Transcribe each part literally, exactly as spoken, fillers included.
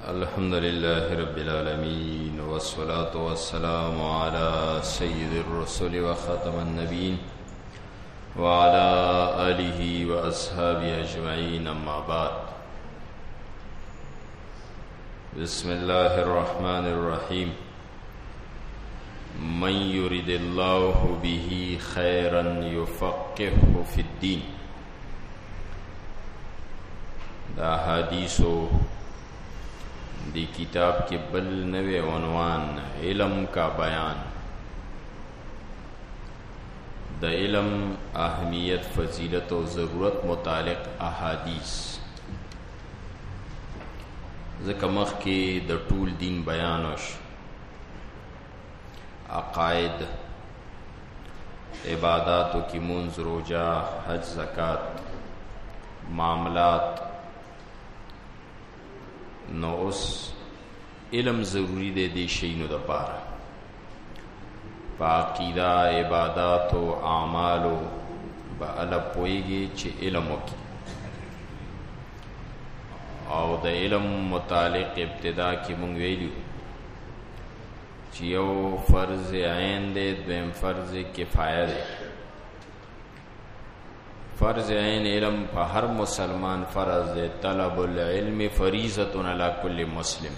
الحمد لله رب العالمين والصلاة والسلام على سيد الرسل وخاتم النبيين وعلى آله وأصحابه أجمعين أما بعد. بسم الله الرحمن الرحيم. من يرد الله به خيرا يفقهه في الدين. دا حدیثو دی کتاب کے بل نوے عنوان علم کا بیان. دا علم اہمیت فضیلت و ضرورت متعلق احادیث ذکر مخ کے دا طول دین بیانوش عقائد عباداتو کی منز روجہ حج زکاة معاملات. نو اس علم ضروری دے دی شینو دا پارا پا عقیدہ عبادات و اعمالو با علب پوئی گی چی علمو کی او دا علم متعلق ابتدا کی منگویلیو چی یو فرض عین دے دویم فرض کفایہ دے. فرض عین علم پا ہر مسلمان فرض دے. طلب العلم فریضۃ علی کل مسلم.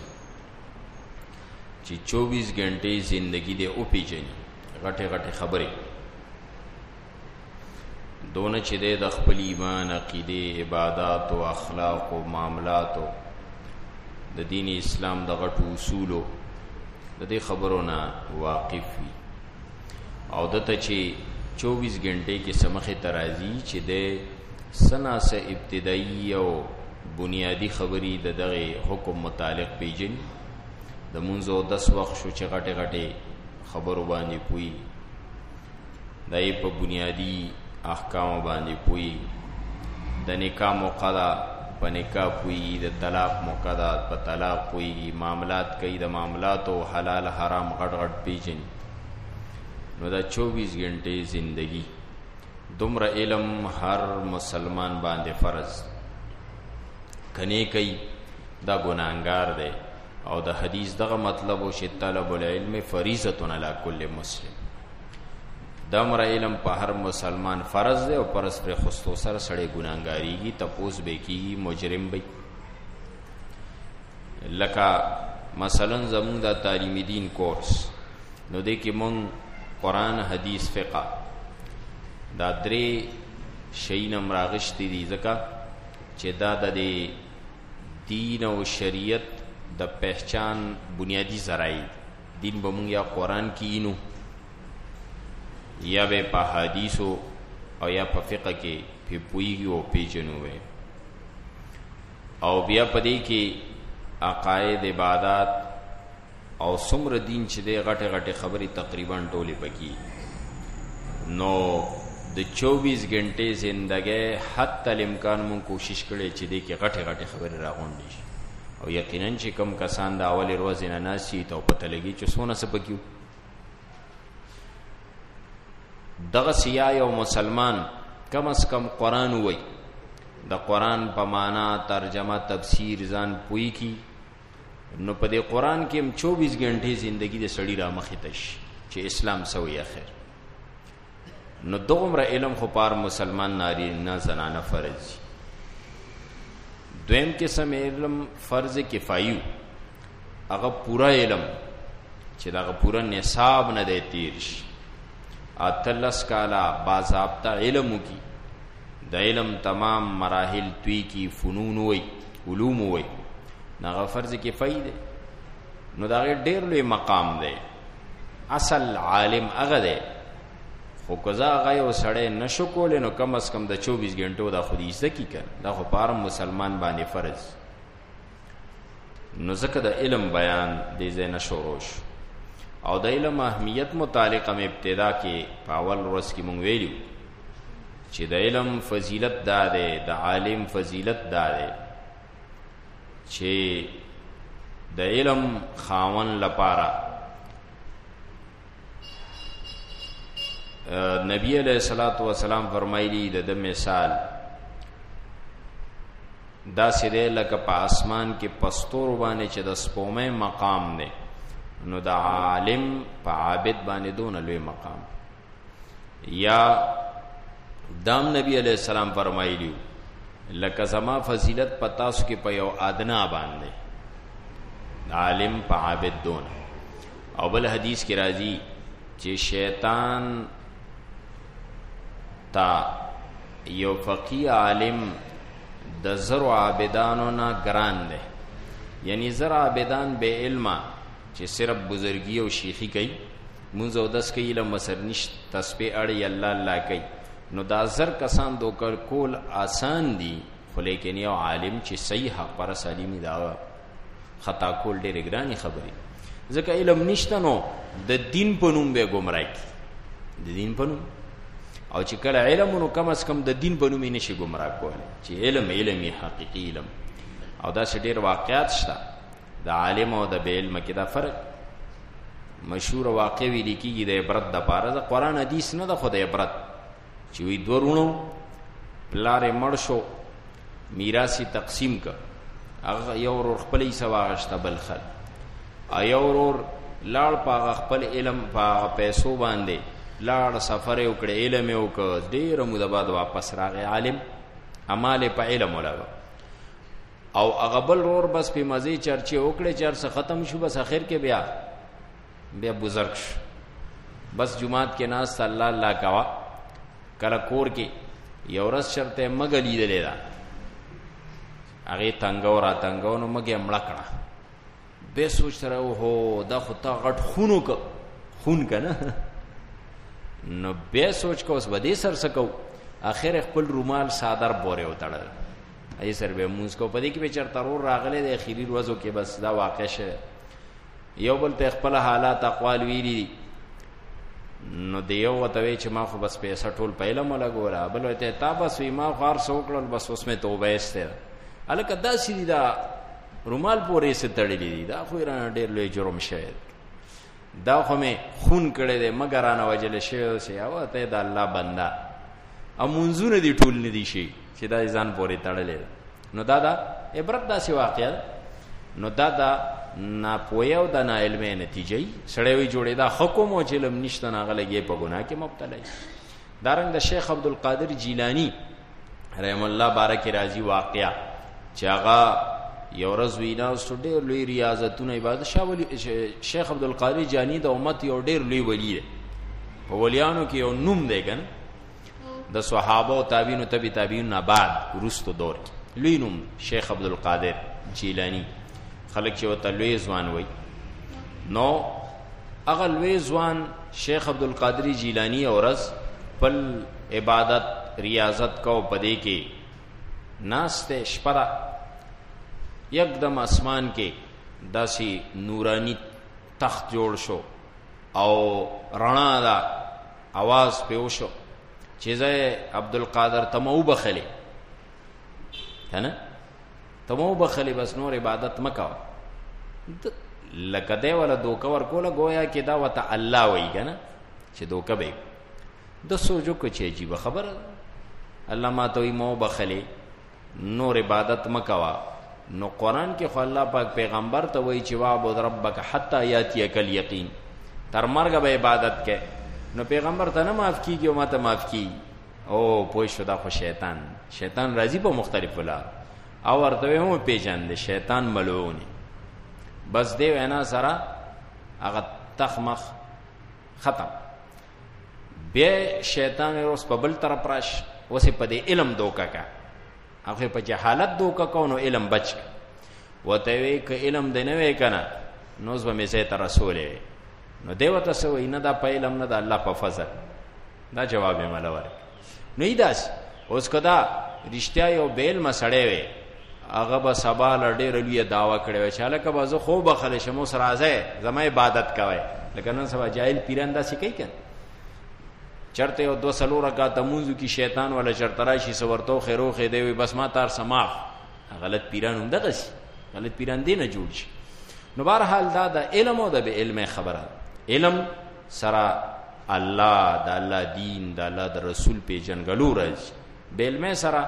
چی چوبیس گھنٹے زندگی دے او پی جنی غٹے غٹے خبریں دونوں چی دے دا خپل ایمان عقیدے عبادات و اخلاق و معاملات و دا دین اسلام دا غٹو اصولو دا دے خبرونا واقف وی او دتا چی چوبیس گھنٹے کی سمخ ترازی چی دے سنا سے ابتدائی و بنیادی خبری دا دغی حکم متعلق پیجن دا منزو دس وقت شو چی غٹے غٹے خبرو باندی پوئی دا ای پا بنیادی احکام باندی پوئی دا نکاح مقدا پا نکاح پوئی دا طلاق مقدا پا طلاق پوئی معاملات کئی دا معاملات و حلال حرام غٹ غٹ پیجن. نو دا چوبیس گھنٹے زندگی دمر علم ہر مسلمان باندے فرض کنے کئی دا گناہگار دے او دا حدیث دا مطلب و شی طلب العلم فریضۃ علی کل مسلم. دمر علم پا ہر مسلمان فرض دے او پرس پر خستو سر سڑے گناہگاری گی تپوس بے کی مجرم بی. لکا مثلا زمون دا تعلیم دین کورس نو دے کی من قرآن حدیث فقہ دا درے شئینم راغشتی دی زکا چه دا دا دے دین و شریعت دا پہچان بنیادی ذرائی. دین بمون یا قرآن کی اینو یا بے پا حدیثو او یا پا فقہ کے پی پوئیگی و پی جنوے او بیا پا دے کے عقائد عبادات او سمر دین چی دے غٹے غٹے خبری تقریباً ٹولی پکی. نو د چوبیس گھنٹے زندگی حتی الامکان من کوشش کرے چی دے کہ غٹے غٹے خبری راغون دیش او یقیناً چی کم کسان دا اولی روزی نناسی تو پتہ لگی چی سونا سپکیو دغ سیائی و مسلمان کم از کم قرآن ہوئی دا قرآن پا معنی ترجمہ تفسیر زان پوئی کی نو پا دے قرآن کے ہم چوبیس گھنٹے زندگی دے سڑی را مخیتش چی اسلام سوئی آخر. نو دو عمر علم خپار مسلمان ناری نا زنانا فرض. دویم قسم علم فرض کفایو اگا پورا علم چی دا اگا پورا نصاب نا دے تیرش آتلس کالا باضابطہ علمو کی دا علم تمام مراحل توی کی فنون ہوئی علوم ہوئی ناغا فرض کفایی دے. نو دا غیر دیر لوی مقام دے. اصل عالم اغا دے خو کزا غای و سڑے نشو کولے نو کم از کم دا چوبیس گھنٹو دا خودی زکی کن دا خو پارم مسلمان باندې فرض. نو زکر دا علم بیان دے زی نشو روش او دا علم اہمیت متعلق ہم ابتدا کے پاول روز کی منگویلیو چی دا علم فضیلت دا دے دا عالم فضیلت دا دے چه د علم خاون لپاره نبی علیہ الصلوۃ والسلام فرمایلی د مثال دا سره لکه په اسمان کې پستور باندې چې د سپومې مقام دی، نو د عالم په عابد باندې دون لوی مقام. یا دام نبی علیہ السلام فرمایلیو لکه زما فضیلت پتاسو کې په یو ادنا باندې عالم په عابد دون. او بل حدیث کې راځي چې شیطان تا یو فقیه عالم د زرو عابدانو نا ګران دی، یعنی زر عابدان بے علمه چې صرف بزرگی او شیخی کوي، مونږ او دس کوي، علم مسر نشت، تسبیح اړي الله الله کوي، نو دا زر کسان دو کول کول آسان دي، خو لیکن یو عالم چې صحیح حق پر سالمی دا خطا کول ډېر ګرانی خبري، ځکه علم نشته نو د دین په نوم به گمراه کی، د دین په نوم. او چې کله علم نو کم از کم د دین په نوم یې نشي گمراه کولی، چې علم علمي حقيقي علم. او دا څه ډېر واقعات شته د عالم او د بے علم کې دا فرق. مشهور واقع وی لیکيږي د عبرت د پاره، د قران حدیث نه د خدای عبرت، چې وی دورونو پلار مړ شو، میراثي تقسیم ک، هغه یو ور خپلې سواغشته بل خل، ایو ور لاړ پاغه خپل علم پاغه پیسو باندې لاړ سفر یو کړ، علم یو ک، ډیر مود بعد واپس راغی عالم، اعمال په علم ولاغه. او هغه بل ور بس په مزي چرچه وکړي، چرڅ ختم شو، بس اخر کې بیا بیا بزرگ شو، بس جمعات کې ناس الله الله کوا. کله کور کې یو ورځ شرطه مګلی دلې دا هغه تنگو را تنگو نو مګه مړ کړه، به سوچ تر هو دا خو تا غټ خونو ک خون کنه نو به سوچ کو اوس بده سر سکو، اخر خپل رومال صادر بوره وتړل، ای سر به مونږ کو پدې کې به چرته ور راغله د اخیری ورځو کې، بس دا واقع شه. یو بل ته خپل حالات اقوال ویلي، نو دیو وتوي چې ما خو بس پیسې ټول پهله مله ګورا، بل ته تا بس ما خار سوکړل، بس اوس مې توبه استه الکه دا سړي دا رومال پورې سه تړلې دي، دا خو را ډېر لوی جرم شوی، دا خو مې خون کړی دی، مګر انا وجل شوی سي او ته دا الله بندا امونزونه دي ټول نه دي شي چې دا ځان پورې تړلې. نو دا دا عبرت دا سی واقعا، نو دا دا نا پویو دا نا علمه نتیجه سړی وی جوړې دا حکم او علم نشته نه غلګي په ګناه کې مبتلا. دارنګ د شیخ عبد القادر جیلانی رحم الله بارک راضی واقعا چې هغه یو ورځ وینا ډېر لوی ریاضتونه عبادت شاه ولی شیخ عبد القادر جانی د امت یو ډېر لوی ولی دی، په ولیانو کې یو نوم دی ګن د صحابه او تابعین او تبع تابعین نه بعد ورستو دور لوی نوم شیخ عبد القادر جیلانی، خلق چې وته لوی ځوان وای. نو هغه لوی ځوان شیخ عبد القادر جیلانی اورز پل عبادت ریاضت کو پدې کې ناشته شپرا یکدم اسمان کې داسي نورانی تخت جوړ شو او رڼا دا आवाज په وشو چې زه عبد القادر تمو بخلی کنه تمو بخلی، بس نور عبادت مکو، لکه دی ولا دوکه ور کوله گویا کې دا وته الله وای کنه چې دوکه به د سوچو کو چې عجیب خبره، الله ما ته مو بخلی نور عبادت مکوا. نو قران کې خو الله پاک پیغمبر ته وای چې وعبد ربک حتی یاتیک الیقین، تر مرګ به عبادت کې. نو پیغمبر ته نه معاف کیږي او ما ته معاف کی، او پوه شو دا خو شیطان شیطان راضی په مختلف ولا او ورته هم پیژاند شیطان ملعون. بس دی وینا سره هغه تخمخ ختم. به شیطان روس په بل طرف راش وسه په دې علم دوکا کا، هغه په جهالت دوکا کو، نو علم بچ وته وی ک علم دې نه وی کنه نو زما می سه تر رسول نو دیو ته سو نه دا په علم نه دا الله په فضل، دا جواب یې ملور. نو ایداس اوس کدا رښتیا یو بیل مسړې وي، هغه به سبا لډېر لوی داوا کړي چې الکه به زه خو بخل شمو سره راځي زما عبادت کوي، لکه نن سبا جاهل پیران دا سې کوي کنه چرته یو دو سلو رکعات منځو کې شیطان ولا چرته راشي سورتو خیرو خې دی بس ما تار سماع غلط پیران هم دغه شي، غلط پیران دی نه جوړ شي. نو بهر حال دا د علم او د به علم خبره، علم سره الله د الله دین د الله د رسول په جنګلو راځي، به علم سره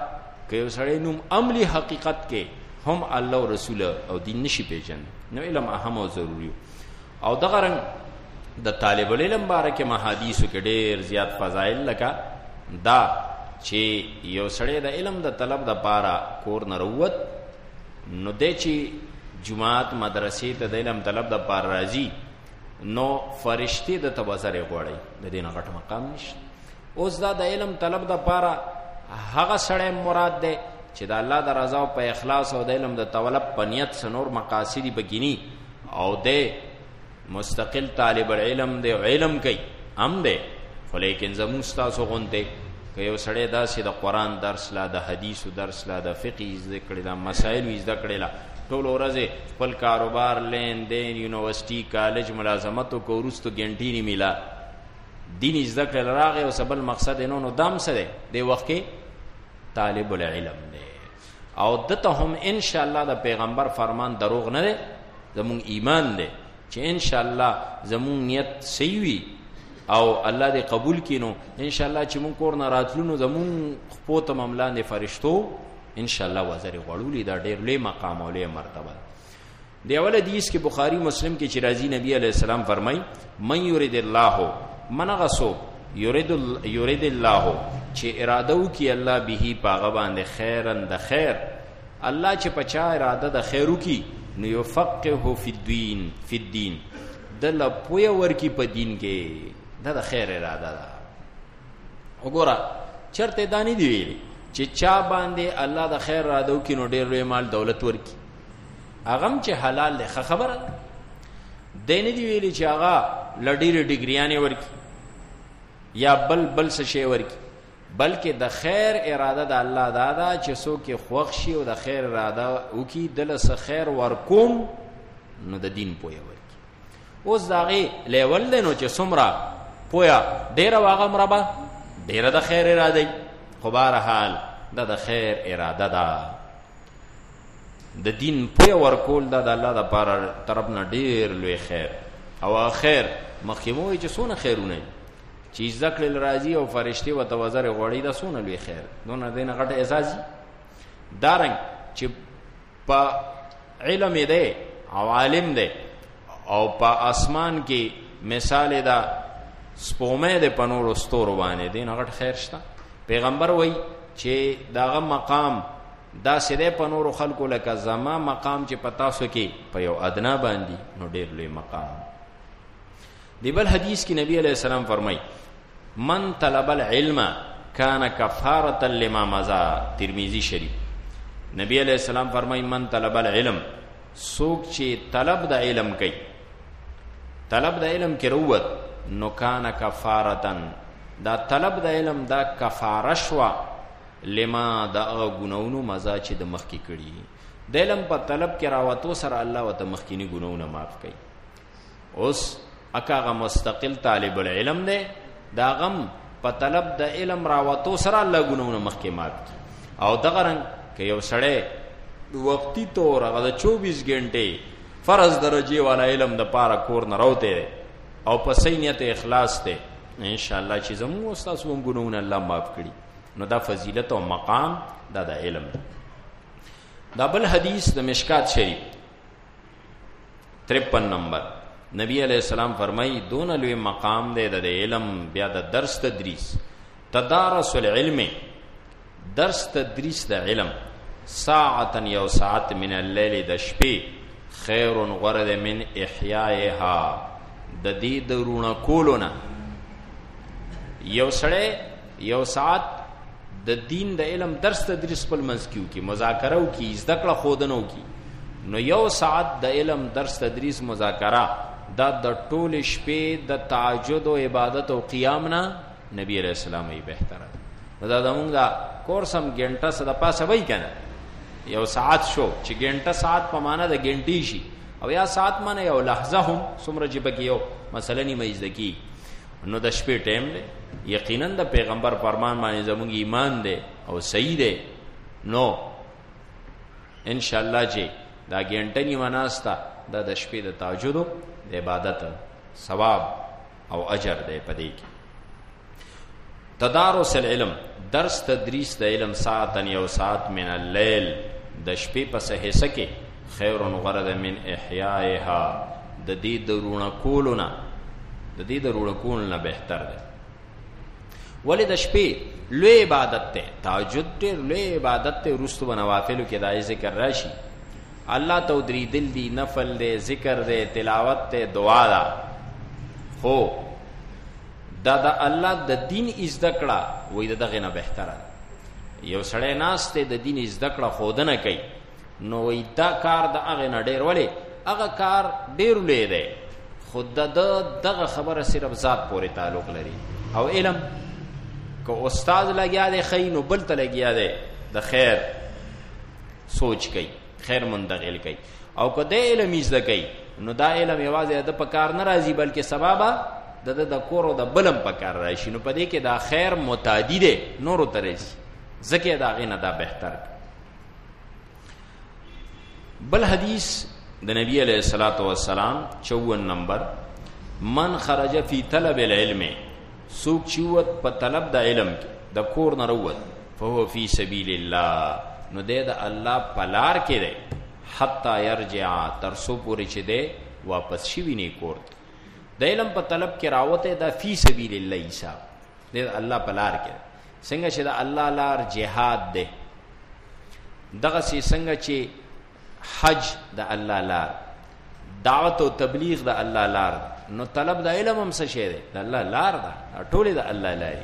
که یو سړی نوم عملی حقیقت کې هم الله او رسول او دین نشي پیژن نو علم اهم او ضروری. او دغه رنګ د طالب العلم باره کې محادیثو کې ډېر زیات فضایل لکه دا چې یو سړی د علم د طلب د پاره کور نه روت نو دی چې جماعت مدرسې ته د علم طلب د پاره راځي نو فرشتي د تبصره غوړي د دې نه غټ مقام نشته. اوس دا د علم طلب د پاره هغه سړی مراد دی چې د الله د رضا او په اخلاص او د علم د طلب په نیت سنور مقاصدی بګینی او د مستقل طالب العلم دی علم کوي هم دی خو لیکن زمون تاسو غونته که یو سړی داسې د قرآن درس لا د حدیثو درس لا د فقه زده کړي دا مسائل زده کړي لا ټول ورځې خپل کاروبار لین دین یونیورسيټي کالج ملازمتو کو ورستو ګنټی نه میلا دین زده کړي راغی او سبل مقصد نو نو دام سره دی وخت کې طالب العلم دی او دته هم ان شاء الله د پیغمبر فرمان دروغ نه دی زمون ایمان دی چې ان شاء الله زمون نیت صحیح وي او الله دې قبول کینو ان شاء الله چې مون کور نه راتلونو زمون خپوت مملان دي فرشتو ان شاء الله وزر غړولې دا ډېر لوی مقام او لوی مرتبه دی. اول حدیث کې بخاری مسلم کې چې راځي نبی علیہ السلام فرمای من یرید الله من غسو یرید یرید الله چې اراده وکي الله به پاغه باندې خیرن د خیر الله چې پچا اراده د خیر وکي نو یفقهه فی الدین فی الدین دل پوی ورکی په دین کې دا د خیر اراده ده. وګوره چرته دانی دی ویلي چې چا باندې الله د خیر اراده وکي نو ډېر لوی مال دولت ورکی هغه چې حلال ده خبره ده دینه دی ویلي چې هغه لډیر ډیګریانه ورکی یا بل بل څه شی ورکی بلکې د خیر اراده د الله دادا چې څوک خوښ شي او د خیر اراده وکي دل څه خیر ورکوم نو د دین پوي ورکی. اوس داغه لیول دی نو چې څومره پویا ډیر واغه مربا ډیر د خیر اراده خو بهر حال دا د خیر اراده ده د دین پویا ورکول دا د الله د پاره طرف نه ډیر لوی خیر او خیر مخکموي چې څونه خیرونه چې ذکر راضی او فرشتي او توزر غوړی دا څونه لوی خیر دونه دینه غټه اعزازي دارنګ چې په علم دی او عالم دی او په اسمان کې مثال دا سپومه د پنور استور باندې دین غټ خیر شته. پیغمبر وای چې داغه مقام دا سده پنور خلکو لکه زما مقام چې پتا سو کې په یو ادنا باندې نو ډېر لوی مقام دی. بل حدیث کې نبی علیہ السلام فرمای من طلب العلم کان کفاره لما مضى ترمذی شریف. نبی علیہ السلام فرمای من طلب العلم سوک چې طلب د علم کوي طلب د علم کې روت نو کان کفارتن دا طلب د علم دا کفاره شوا لما دا غنونو مزا چې د مخ کې کړي د علم په طلب کې راوتو سره الله وت مخکینی ګناونه معاف کوي. اوس اکاغه مستقل طالب العلم دی دا غم په طلب د علم راوتو سره الله ګناونه مخکې معاف کوي. او دغه رنګ کې یو سړی وقتی طور هغه چوبیس غنټه فرض درجه والا علم د پاره کور نه راوته او په صحیح نیت اخلاص ته ان شاء الله چې زموږ استاد ووم ګناونه الله معاف کړي نو دا فضیلت او مقام دا د علم. دا بل حدیث د مشکات شریف ترپن نمبر نبی علیہ السلام فرمائی دون لوی مقام دے د علم بیا د درس تدریس تدارس العلم درس تدریس د علم ساعتا یو ساعت من اللیل د شپې خیر غرد من احیائها د دې درونه کولونه. یو سړی یو ساعت د دین د علم درس تدریس په منځ کې کی مذاکره او کی زده کړه خودنو کی نو یو ساعت د علم درس تدریس مذاکره دا د ټول شپې د تهجد او عبادت او قیام نه نبی علیہ السلام یې بهتره دا زمونږ دا کورسم ګنټه صد پاسه وای کنه یو ساعت شو چې ګنټه ساعت په معنا د ګنټي شي او یا ساعت معنا یو لحظه هم څومره چې بګي یو مثلا نیمه ځکی نو د شپې ټیم دی یقینا د پیغمبر فرمان باندې زموږ ایمان دی او صحیح دی نو ان شاء الله چې دا ګنټه نیمه ناستا دا د شپې د تهجد د عبادت ثواب او اجر دی پدې کې. تدارس العلم درس تدریس د علم ساعتن یو ساعت من اللیل د شپې په حصہ کې خیر غرض من احیائها د دې درونه کولونه د دې درونه کولونه بهتر ده. ولی د شپې لوی عبادت ته تهجد ته لوی عبادت ته رستو بنوافلو کې دای ذکر راشي الله تو درې دل دی نفل دے ذکر دے تلاوت ته دعا دا خو دا دا الله د دین ازدکړه وې دغه نه بهتره یو سړی ناس ته د دین ازدکړه خودنه کوي نو وې دا کار د هغه نه ډیر ولی هغه کار ډیر لوی دی خود د دغه خبره صرف ذات پورې تعلق لري او علم کو استاد لګیا دی خینو بل ته لګیا دی د خیر سوچ کوي خیر منتقل کوي او که د علم زده کوي نو دا علم یوازې د پکار نه راځي بلکې سببا د د کور او د بلم پکار راشي نو پدې کې دا خیر متعدی دی نورو ترېږي ځکه دا غینه دا بهتر. بل حدیث د نبی علیہ الصلوۃ والسلام چوون نمبر من خرج فی طلب العلم سوق چوت په طلب د علم د کور نه وروت فهو فی سبیل الله نو دې د الله پلار کې دی حتا یرجع ترسو پوری چې دی واپس شي ویني کور د علم په طلب کې راوته د فی سبیل الله حساب دې الله پلار کې څنګه چې د الله لار جهاد دی دغه سي څنګه چې حج د الله لار دعوت او تبلیغ د الله لار نو طلب د علم هم څه شی دی د الله لار ده ټول د الله لاري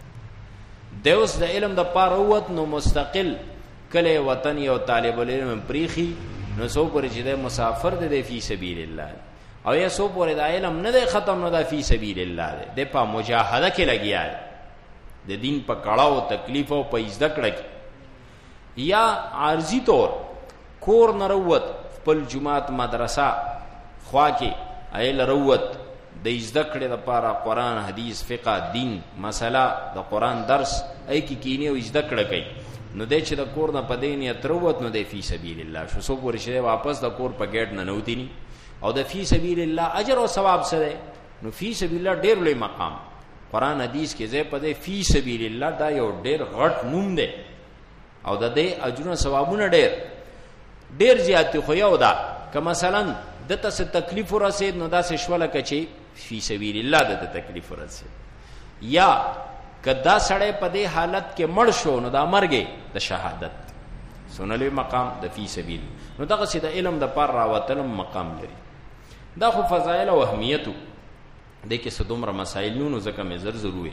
دیوس د علم د پاره ووت نو مستقل کله وطن یو طالب العلم پریخي نو سو پرې چې د مسافر دی فی سبیل الله او یا سو پرې د علم نه دی ختم نو د فی سبیل الله دی د په مجاهده کې لګیا د دین په کړهو تکلیف او په عزت کړه یا عارضی طور کور نروت خپل جماعت مدرسه خوا کې ایل روت د عزت کړه د پاره قران حدیث فقہ دین مسله د قران درس ای کی کینی او عزت کړه کوي نو دې چې د کور نه پدې نه تروت نو د فی سبیل الله شو سو پورې شه واپس د کور په گیټ نه نوتی ني او د فی سبیل الله اجر او ثواب سره نو فی سبیل الله ډیر لوی مقام قران حدیث کې ځای پدې فی سبیل الله دا یو ډیر غټ نوم دی او د دې اجر او ثوابونه ډیر ډیر زیات خو یو دا که مثلا دته څه تکلیف ورسید نو دا څه شوله کچي فی سبیل الله د تکلیف ورسید یا کدا سړی په دې حالت کې مړ شو نو دا مرګ د شهادت سنلوی مقام د فی سبیل نو دغه سید علم د پر راوتلم مقام لري دا خو فضایل او اهمیت د کې صدومره مسائل نو زکه مې زر ضروري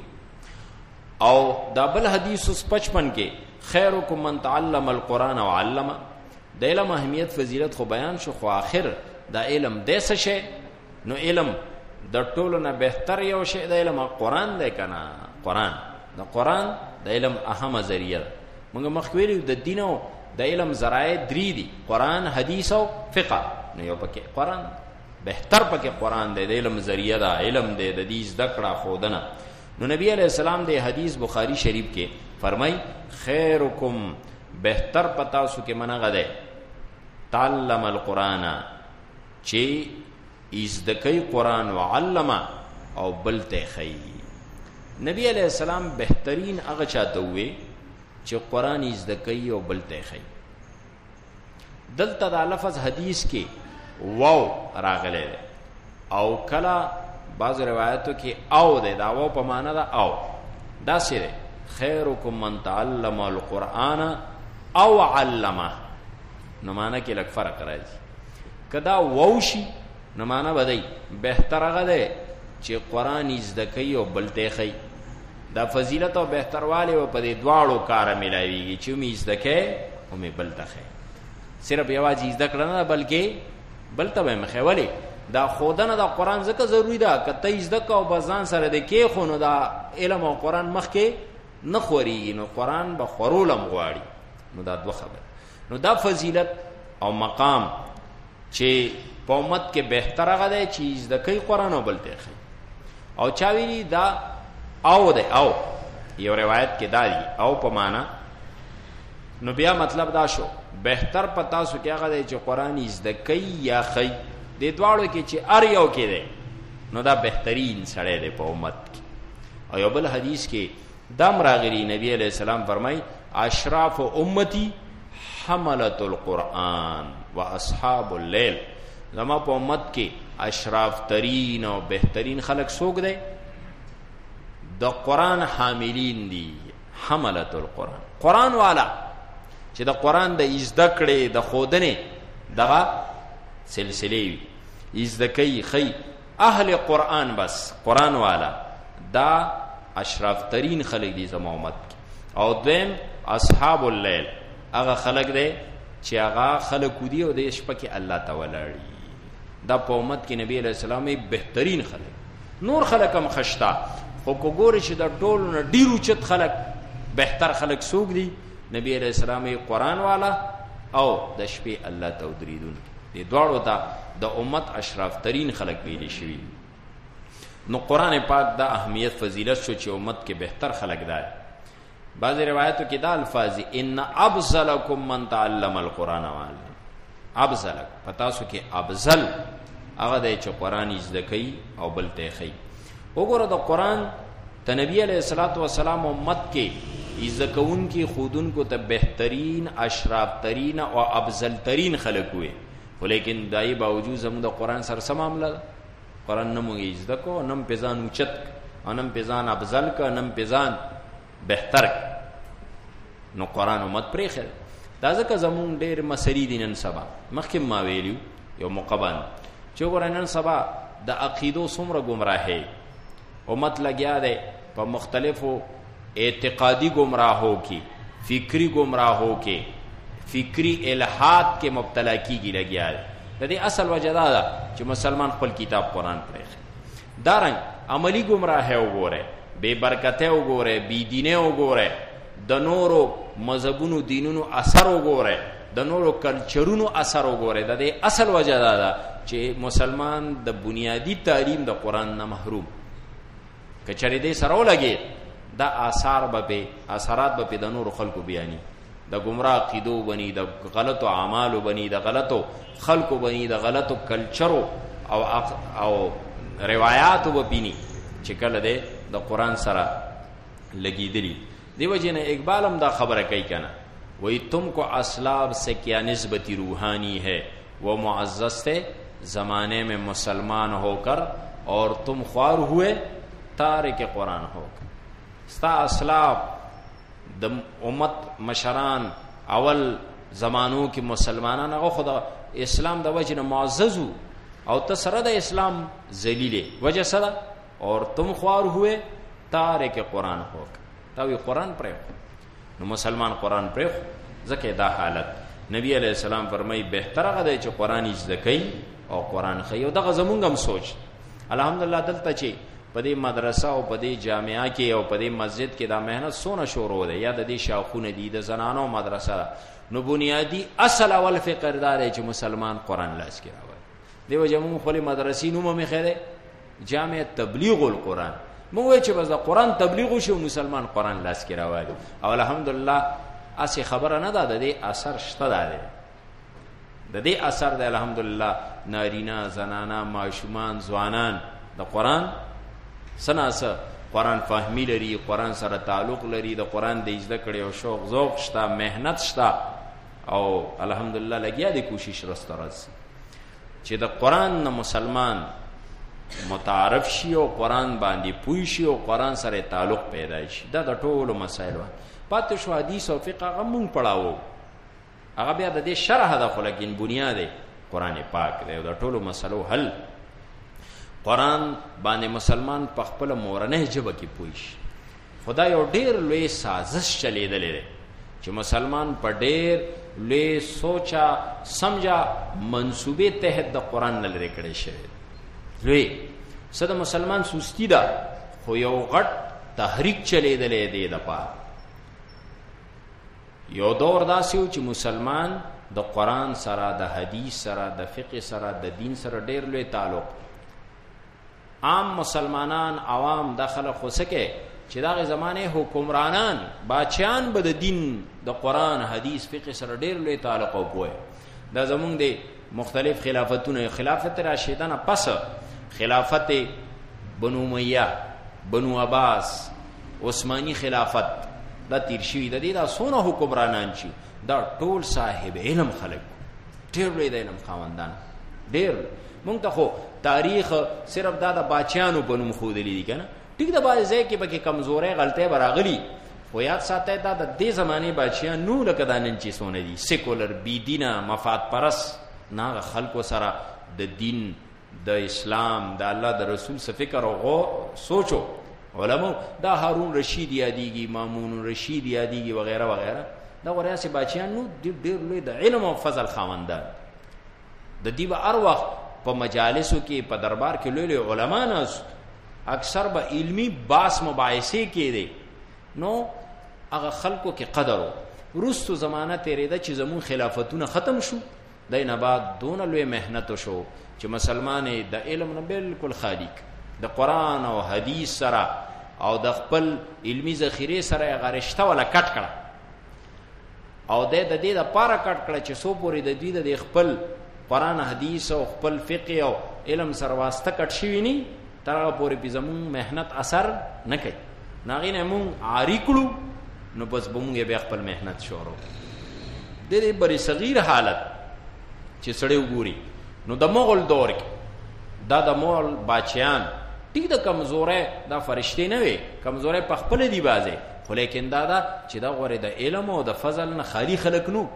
او دا بل حدیث پچپن کې خیرکم من تعلم القرآن وعلم د علم اهمیت فضیلت خو بیان شو خو اخر دا علم د څه شي نو علم د ټولو نه بهتر یو شی د علم قرآن دی کنه قرآن د قرآن د علم اهمه ذریعہ موږ مخکې د دین او د علم ذرایع درې دي قرآن حدیث او فقہ نو یو پکې قرآن بهتر پکې قرآن دی د علم ذریعہ دا علم دی د دې ذکر خودنه نو نبی علیہ السلام د حدیث بخاری شریف کې فرمای خیرکم بهتر پتا سو کې منغه ده تعلم القرآن چې ازدکی قرآن وعلم او بل ته خی نبی علیہ السلام بهترین هغه چاته وي چې قرآن ازدکی او بل ته خی دلته دا لفظ حدیث کې واو راغلی او کلا بعض روایتو کې او ده دا واو په معنا دا او دا سره خیرکم من تعلم القرآن او علمه نو معنا کې لږ فرق راځي کدا ووشي نو معنا بدای بهتر هغه ده چې قرآن زدکې او بل ته خي دا فضیلت او بهترواله او په دې دواړو کار ملایويږي چې می زدکې او می بل ته خي صرف یوازې زدکړه نه بلکې بل ته به مخولي دا خودنه دا قرآن زکه ضروری ده کته زدک او بزان سره د کې خونو دا علم او قرآن مخ کې نه خوري نو قرآن به خورولم غواړي نو دا دوه خبر نو دا فضیلت او مقام چې په امت کې بهتر هغه دی چې د کوي قرآن او بل ته او چا ویلي دا او ده او یو روایت کې دا دی او په معنا نو بیا مطلب دا شو بهتر پتا سو کې هغه دی چې قرآن از د کوي یا خي د دواړو کې چې ار یو کې دی نو دا بهترین سړی دی په امت کې او یو بل حدیث کې دام راغلی نبی علیہ السلام فرمای اشراف امتی حملت القرآن و اصحاب اللیل، زما په امت کې اشراف ترین او بهترین خلق څوک دی؟ د قرآن حاملین دي، حملت القرآن، قرآن والا چې د قرآن د ازده کړې د خودنې دغه سلسلې وي، ازده کوي خی اهل قرآن، بس قرآن والا دا اشراف ترین خلق دی زما امت کې. او دویم اصحاب اللیل، هغه خلق دی چې هغه خلق دی او د شپه کې الله تعالی دا په امت کې نبی علیہ السلام بهترین خلق. نور خلق هم خشتا، خو کو ګوري چې د ټولو نه ډیرو چت خلق بهتر خلق څوک دي؟ نبی علیہ السلام قرآن والا او د شپې الله ته ودریدون، دې دواړو ته د امت اشراف ترین خلق ویل شوی. نو قرآن پاک دا اهمیت فضیلت شو چې امت کې بهتر خلق دی. بعض روایتو کې دا الفاظ ان ابذلکم من تعلم القرآن وعلم، ابذل پتاسو کې ابذل هغه دی چې قرآن زده کوي او بل ته خي. وګوره د قرآن ته نبی علیہ الصلوۃ والسلام امت کې زده کوونکي خودونکو ته بهترین اشراف ترین او افضل ترین خلق وي، ولیکن دای باوجود زموږ د قرآن سره سم معاملہ ده. قرآن نمو زده کو، نم پیزان اوچت، نم پیزان افضل کا، نم پیزان بهتر. نو قرآن امت پرې خل دا ځکه زمون ډېر مسری دي نن سبا. مخکې ما ویلیو یو مقبان چې وګورئ نن سبا د عقیدو څومره گمراهي امت لګیا دی په مختلفو اعتقادي گمراهو کې، فکری گمراهو کې، فکری الحاد کې مبتلا کیږي لګیا دی. د دې اصل وجه دا ده چې مسلمان خپل کتاب قرآن پرېږدي. دارنګ عملی گمراهي وګورئ، بے برکته وګورئ، بی دینه وګورئ، د نورو مذهبونو دینونو اثر وګورئ، د نورو کلچرونو اثر وګورئ. د دې اصل وجه دا ده چې مسلمان د بنیادی تعلیم د قرآن نه محروم. که چېرې دې سره ولګي دا آثار به په اثرات به په د نورو خلکو بیاني، د گمراه عقیدو بني، د غلطو اعمالو بني، د غلطو خلکو بني، د غلطو کلچرو او او روایاتو به بینی چې کله دې د قرآن سره لګیدلی. دی وجہ نے اقبال ہم دا خبر کئی کنا وہی تم کو اسلاب سے کیا نسبتی روحانی ہے، وہ معزز تھے زمانے میں مسلمان ہو کر اور تم خوار ہوئے تارک قرآن ہو کر. ستا اسلاب د امت مشران اول زمانوں کی مسلمانان هغه خدا اسلام د وجه معزز او ته سره د اسلام ذلیل وجہ سره اور تم خوار ہوئے تارک قرآن ہو کر. تاوی قرآن پرې نو مسلمان قرآن پرې ځکه دا حالت. نبی علیہ السلام فرمای بهتر هغه دی چې قرآن زده کوي او قرآن خي. او دغه زمونږ هم سوچ الحمدلله دلته چې په دې مدرسه او په دې جامعه کې او په دې مسجد کې دا مهنت سونه شروع ده، یا د دې شاخونه دي د زنانو مدرسه، نو بنیادی اصل اول فکر دار چې مسلمان قرآن لاس کې راوړي. دیو جمعو خپل مدرسې نوم مې خیره جامع تبلیغ القرآن، موږ چې بس د قرآن تبلیغ شو مسلمان قرآن لاس کې راوړي. او الحمدلله اسی خبره نه ده، د دې اثر شته ده، د دې اثر ده الحمدلله. نارینا زنانا ماشومان ځوانان د قرآن سناسه قرآن فهمی لري، قرآن سره تعلق لري، د قرآن د زده کړې او شوق ذوق شته، مهنت شته، او الحمدلله لګیا دي کوشش رسترز چې د قرآن نه مسلمان متعارف شي او قرآن باندې پوي شي او قرآن سره تعلق پیدا شي. دا د ټولو مسایل پاتې شو. حدیث او فقه هغه مونږ پڑھاو، هغه بیا د دې شرح ده، خو لیکن بنیاد قرآن پاک دی او د ټولو مسلو حل. قرآن باندې مسلمان په خپل مورنه ژبه کې پوي شي. خدای یو ډېر لوی سازش چلیدلې ده چې مسلمان په ډېر لوی سوچا سمجھا منصوبې تحت د قرآن نه لري کړی شوی لوی صد مسلمان سستی ده، خو یو غټ تحریک چلیدلې دی د پاره. یو دور داسې و چې مسلمان د قرآن سره، د حدیث سره، د فقه سره، د دین سره ډېر لوی تعلق. عام مسلمانان عوام د خلک خو سکه چې دغه زمانه حکمرانان باچیان به د دین د قرآن حدیث فقه سره ډېر لوی تعلق او پوهه. دا زمونږ د مختلف خلافتونه، خلافت راشدہ نه پس خلافت بنو امیہ، بنو عباس، عثماني خلافت دا تیر شوی د دې دا سونه حکمرانان شي دا ټول صاحب علم خلک ډېر لوی د علم خاوندان ډېر. مونږ ته خو تاریخ صرف دا د باچیانو په نوم ښودلی دي که نه. ټیک د بعضې ځای کې پکې کمزورۍ غلطۍ به راغلي خو یاد ساتئ دا د دې زمانې باچیان نو لکه دا نن چې څونه دي سیکولر بېدینه مفاد پرست نه هغه خلکو سره د دین د اسلام د الله د رسول څه فکر او سوچو علماء دا هارون رشید یادیږي مامون رشید یادیږي وغیرہ وغیرہ دا وراسې باچیان نو ډېر لوی د علم او فضل خاوندان د دې به هر وخت په مجالسو کې په دربار کې لوی لوی علما ناست اکثر به علمی باس مباحثې کېدې نو هغه خلکو کې قدر و. وروستو زمانه تېرېده چې زمون خلافتونه ختم شو دی نه بعد دونه لوی محنت شو چې مسلمان د علم نه بالکل خالی د قرآن او حدیث سره او د خپل علمی ذخیره سره هغه رشته ولا کټ کړه او د دې د پاره کټ کړه چې سو پورې د دې د خپل قرآن حدیث او خپل فقه او علم سره واسطه کټ شوی نی تر هغه پورې په زمون محنت اثر نه کوي ناغې نه مونږ عاری کړو نو بس به مونږ بیا خپل محنت شروع د دې بری صغیر حالت چې سړی وګوري نو د مغول دور کې دا د مغول باچیان ټیک د کمزورې دا فرشتې نه وي کمزورې په خپل دی بازه خو لیکن دا دا چې دا غوړې د علم او د فضل نه خالی خلق نو.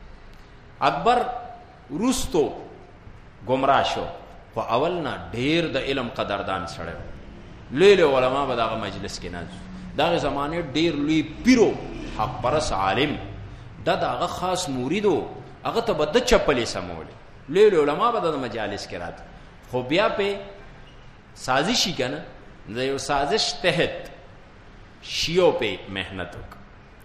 اکبر روستو گمراه شو خو اول نه ډیر د علم قدردان سره لوی لوی علما به دغه مجلس کې نه دغه زمانه ډیر لوی پیرو حق پرس عالم دا دغه خاص مریدو هغه ته بد چپلې سمول لوی لوی علما به د مجالس کې رات خو بیا په سازشی کنه د یو سازش تحت شیعو په محنت وک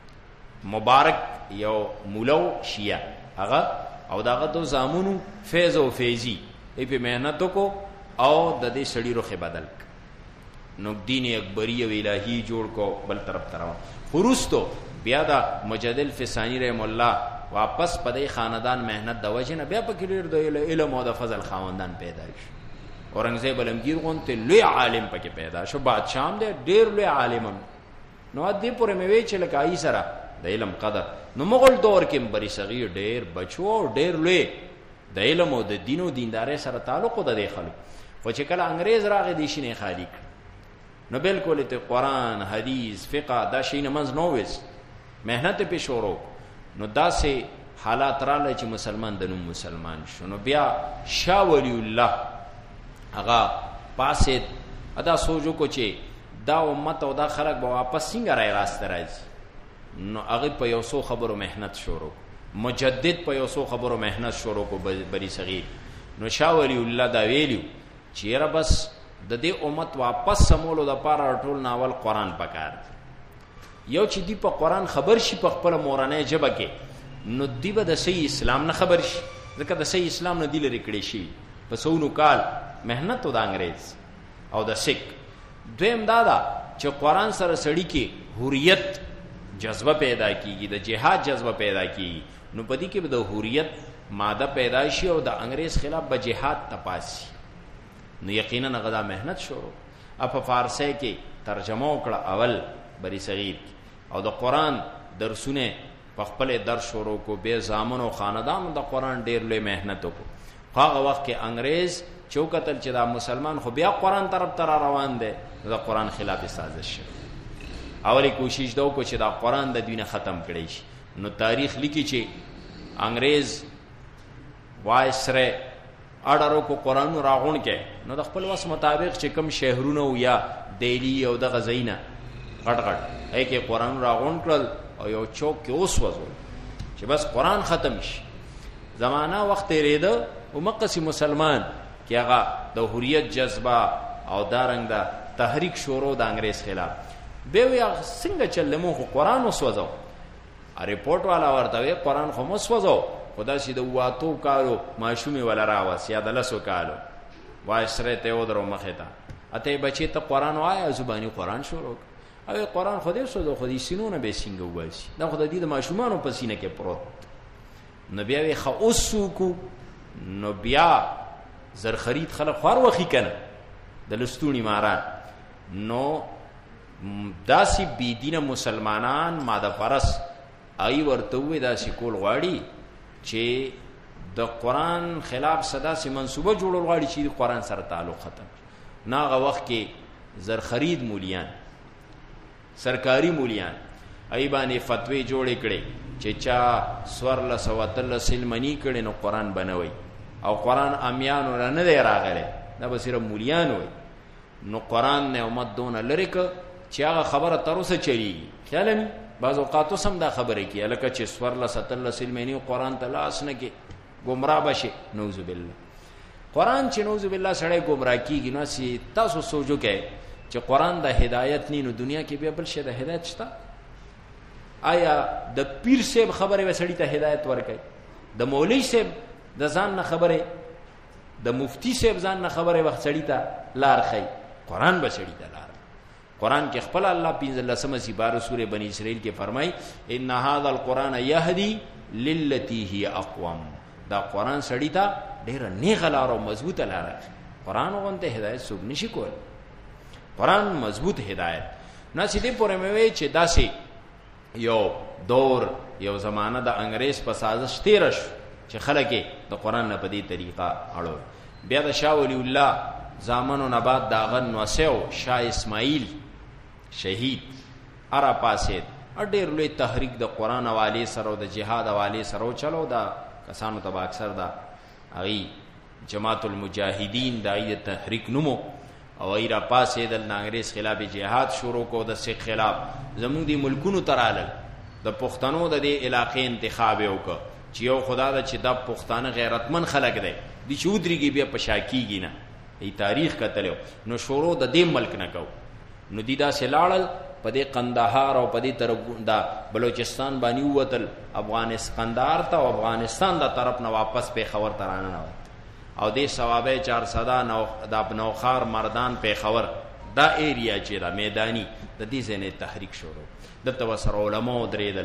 مبارک یو مولو شیعه هغه او داغه دو زامونو فیض او فیضی ای په محنت کو او د دې سړی روخه بدل نو دین اکبری او الہی جوړ کو بل طرف تراو خروستو بیا دا مجدل فسانی رحم الله واپس پدې خاندان محنت د وجه نه بیا په کلیر د علم او د فضل خاوندان پیدا شي. اورنګزیب علمگیر غونته لوی عالم پکې پیدا شو بادشاہ هم دې ډیر لوی عالم نو دې پورې مې وی چې لکای سره د علم قدر نو مغول دور کې بری صغیر ډیر بچو ډیر لوی د علم او د دین او دینداري سره تعلق د دې خلک خو چې کله انګريز راغی دې شینه خالی نو بالکل ته قرآن حدیث فقه دا شي نه منځ نو وس محنت په شروع نو داسې حالات رااله چې مسلمان د نو مسلمان شو. نو بیا شاه ولی الله هغه پاسه ادا سوچو کو چې دا امت او دا خلق به واپس څنګه راي راست راځي نو هغه په یو څو خبرو محنت شروع مجدد په یو څو خبرو محنت شروع کو بری صغیر. نو شاه ولی الله دا ویلو چې را بس د دې امت واپس سمولو د پاره ټول ناول قرآن پکار یو چې دی په قرآن خبر شي په خپل مورانه جبه کې نو دی به د صحیح اسلام نه خبر شي ځکه د صحیح اسلام نه دی لري کړي شي په سونو کال محنت او د انګريز او د سک دویم دادا چې قرآن سره سړی کې حریت جذبه پیدا کیږي د جهاد جذبه پیدا کیږي نو پدې کې به د حریت ماده پیدا شي او د انګريز خلاف به جهاد تپاسي نو یقینا غدا محنت شروع اپ فارسی کې ترجمه وکړه اول بری صغیر او د قرآن درسونه په خپل درس شروع کو به زامن او خاندان د قرآن ډیر لوی محنت وکړو هغه وخت کې انګريز چوکتل چې دا مسلمان خو بیا قرآن طرف تر روان دی د قرآن خلاف سازش اولی کوشش دا کو چې دا قرآن د دینه ختم کړي شي. نو تاریخ لیکي چې انګريز وایسره اډارو کو قرآن راغون کې نو د خپل وس مطابق چې کم شهرونه یا دیلی او د غزینا غټ غټ هي کې قرآن راغون کړل او یو چوک کې اوس وځو چې بس قرآن ختم شي. زمانہ وخت ریده او مقصی مسلمان کې هغه د حریت جذبه او دارنګ دا تحریک شروع د انګريز خلاف به وی څنګه چلمو خو قرآن وسوځو ریپورت والا ورته قرآن خو مسوځو خدا سي د واتو کالو ماشومي ولا راوس یا د لسو کالو وای سره ته ودرو مخه تا اته بچي ته قرآن وایا زبانی قرآن شروع او قرآن خو دې سوځو خو دې سينونه به څنګه وایي دا خو د دې د ماشومانو په سینه کې پروت نو بیا وی خو اوسو نو بیا زر خرید خلق خوار وخی کنه د لستونی ماران نو داسی بيدینه مسلمانان ماده پرس ای ورته وې داسې کول غواړي چې د قرآن خلاف صدا سي منسوبه جوړول غواړي چې د قرآن سره تعلق ختم. ناغه وخت کې زر خرید مولیان سرکاری مولیان ای باندې فتوی جوړې کړي چې چا سور له سواتل سلمنی کړي نو قرآن بنوي او قرآن امیانو نه دی راغلی دا به صرف مولیان وي. نو قرآن نه امت دونه لري که چې هغه خبره تر اوسه چلیږي. خیال مې بعض اوقات سم دا خبره کوي لکه چې سور له ستل سلمنی قرآن ته لاس نه کې گمراه بشي. نعوذ بالله. قرآن چې نعوذ بالله سړی گمراه کیږي نو سی تاسو سوچو کې چې قرآن د هدایت نه نو دنیا کې بیا بل شي د هدایت شته؟ آیا د پیر صاحب خبره وسړی ته هدایت ورکړي؟ د مولوی صاحب د ځان نه خبره، د مفتی صاحب ځان نه خبره وخت سړی ته لار خي؟ قرآن به سړی ته لار. قرآن کې خپل الله پنځلسمه سپاره سوره بنی اسرائیل کې فرمای ان هذا القرآن يهدي للتي هي اقوم. دا قرآن سړی ته ډېر نیغه لار او مضبوطه لار. قرآن غونته هدایت څوک نشي کول. قرآن مضبوط هدایت نه سیدې پورې مې وی چې داسې یو دور یو زمانہ د انګريز په سازش تیر شو چې خلک د قرآن نه په دې طریقه اړو. بیا د شاه ولی الله زامنو نه بعد داغه نوسیو شاه اسماعیل شهید ارا پاسید ډېر لوی تحریک د قرآن حواله سره او د جهاد حواله سره چلو. دا کسانو ته اکثر دا اغي جماعت المجاهدین دای تحریک نومو او ایرا پاسې د انګریز خلاف جهاد شروع کو د سیخ خلاف زموږ دی ملکونو ترال د پښتنو د دې علاقې انتخاب وکړ چې یو خدا دا چې د پښتانه غیرتمن خلک دی د چودريږي بیا پشاکیږي نه. ای تاریخ کتلو نو شروع د دې ملک نه کو نو دیدا سلاړل په دې قندهار او په دې طرف دا بلوچستان باندې وتل افغانستان قندهار ته او افغانستان د طرف نه واپس په خبر ترانه نه او دې ثوابه چار صدا نو د نوخار مردان په خبر دا ایریا چې دا میدانی د دې ځنه تحریک شروع د توسر علماء درېدل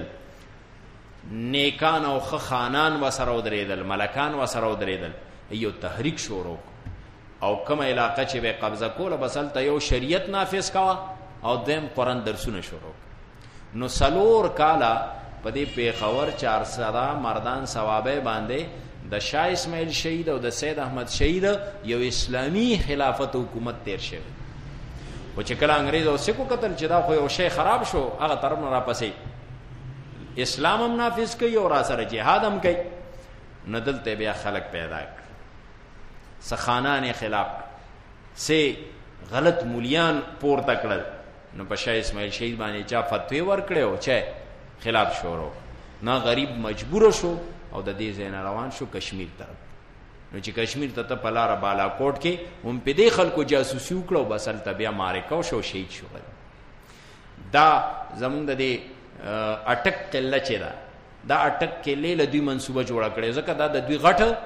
نیکان او خانان وسره درېدل ملکان وسره درېدل ایو تحریک شروع او کوم علاقه چې به قبضه کوله بسل ته یو شریعت نافذ کوا او دیم قرآن درسونه شروع. نو سلور کالا په دې پیښور چار صدا مردان ثوابه باندې د شاه اسماعیل شهید او د سید احمد شهید یو اسلامی خلافت حکومت تیر شوی. و چې کله انګريز او سکو قتل چې دا خو یو شی خراب شو هغه طرف نه را پسې اسلام هم نافذ کوي او را سره جهاد هم کوي. نو دلته بیا خلق پیدا کړ سخانان خلاف سه غلط مولیان پور تکړل. نو په شاه اسماعیل شهید باندې چا فتوی ور کړو چې خلاف شروع نه غریب مجبور شو او د دې ځای روان شو کشمیر طرف. نو چې کشمیر ته ته پلار بالا کوټ کې هم په دې خلکو جاسوسي وکړو بسل تبیا مارکو شو شهید شو. دا زمونږ د اٹک قله چې دا دا اٹک قله له دوی منسوبه جوړه کړې ځکه دا د دوی غټ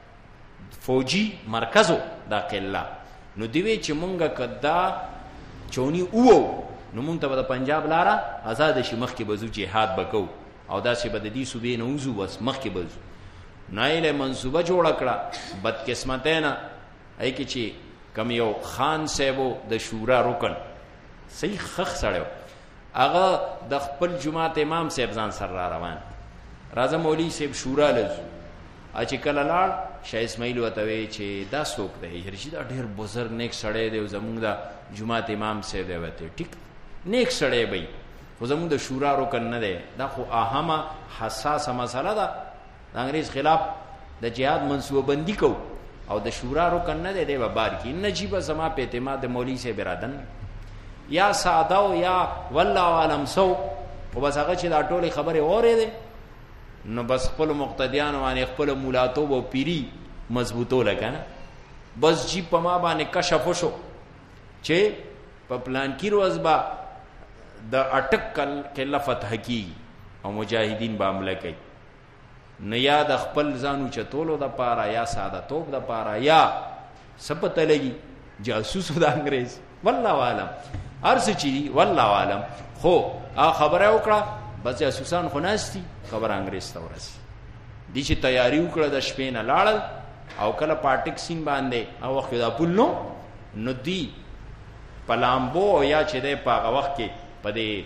فوجي مرکزو دا قله. نو دی چې مونږه کدا چونی او نو مونږ ته د پنجاب لاره آزاد شي مخ کې بزو جهاد وکاو او دا چې بد دي صوبې نه وزو بس مخ کې بزو نایله منسوبه جوړ کړه. بد قسمته نه ای کی چې کم یو خان صاحب د شورا رکن صحیح خخ سړیو هغه د خپل جماعت امام صاحب ځان سره را روان راځه مولوی صاحب شورا لزو اچ کله لاړ شاه اسماعیل وتوي چې دا څوک دی هرشي دا ډېر بزرګ نیک سړی دی زمونږ د جماعت امام صاحب دی وته ټیک نیک سړی وي خو زمونږ د شورا رکن نه دی دا خو اهمه حساسه مسله ده د انګريز خلاف د جهاد منصوبه بندي کو او د شورا رکن نه دی دی به بار کې نجیب زما په اعتماد مولوی صاحب برادن یا ساده او یا والله عالم سو او بس هغه چې دا ټوله خبره اورې ده نو بس خپل مقتدیان باندې خپل مولاتوب او پیری مضبوطو لګنه بس جی په ما باندې کشف شو چې په پلان کې روز با د اٹک کله فتح کی او مجاهدین به عمله کوي نه یا د خپل ځانو چتولو د پاره یا ساده توپ د پاره یا سپته لګي جاسوس د انګريز والله عالم ارس چي والله عالم خو ا خبره وکړه بس جاسوسان خو ناشتي خبر انګريز ته ورسي دي چې تیاری وکړه د شپې نه لاړل او کله پارټیک سین باندې او وخت دا پول نو نو دی پلامبو یا چې د پاغه وخت کې پدې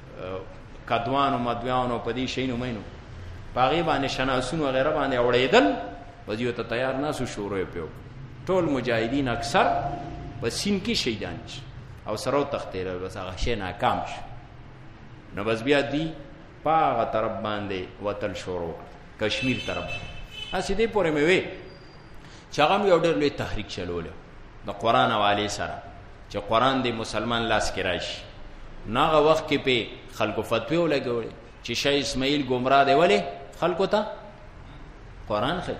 کدوانو مدوانو پدې شینو مینو پاغي باندې شناسونو غیره باندې اورېدل وځي ته تیار نه سو شروع پیو ټول مجاهدین اکثر پسین کې شهیدان او سره تختیر بس هغه شي ناکام شي نو بس بیا دی پاغه طرف باندې وتل شروع کشمیر طرف اسی دې پورې مې وې چې هغه یو ډېر لوی تحریک چلول د قران حواله سره چې قران دې مسلمان لاس کې راشي ناغه وخت کې په خلکو فتوی ولګولې چې شاه اسماعیل گمراه دی ولی خلکو ته قران خې